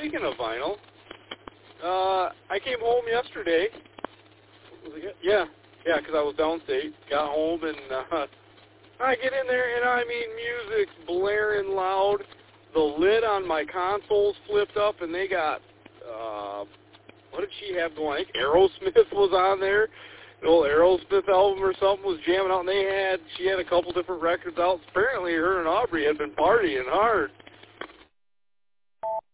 speaking of vinyl, I came home yesterday. Yeah, because I was downstate. Got home, and I get in there, and I mean, music's blaring loud. The lid on my console's flipped up, and they got, what did she have going? I think Aerosmith was on there. The old Aerosmith album or something was jamming out, and she had a couple different records out. Apparently, her and Aubrey had been partying hard.